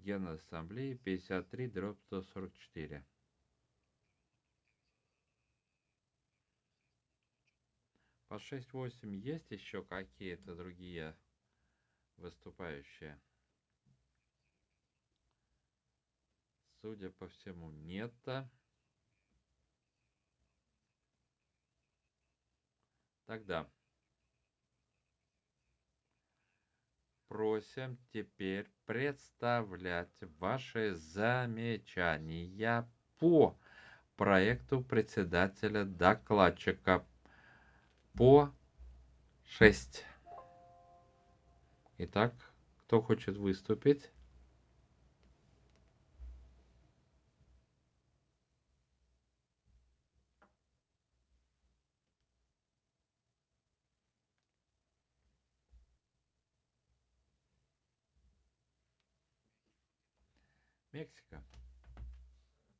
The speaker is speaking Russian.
Генассамблеи 53/144. По 6-8 есть еще какие-то другие выступающие? Судя по всему, нет. Тогда просим теперь представлять ваши замечания по проекту председателя докладчика по 6. Итак, кто хочет выступить? Мексика.